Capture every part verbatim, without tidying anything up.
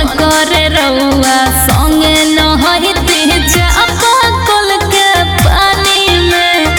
करे रउआ संगे नहइते चापाकल के पानी में।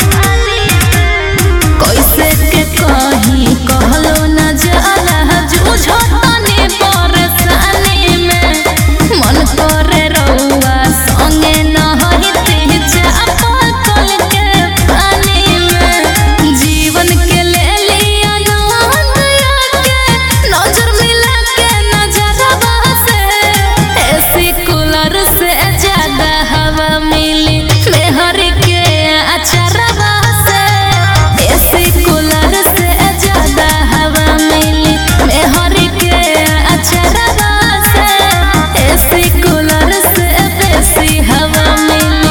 कैसे के कहीं कहलो न जाला जूझो तनी परेशानी में। मन करे रउआ संगे नहइते चापाकल के पानी में। जीवन के ले लिया नौनिया के नजर मिला के नजरवा से। एसी कूलर से ज्यादा हवा मिली मेहर के अचरवा से। एसी कूलर से ज्यादा हवा मिली मेहर के अचरवा से। एसी कूलर से बेसी हवा मिली।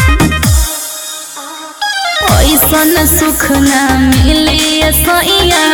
ऐसन सुख ना मिली सैया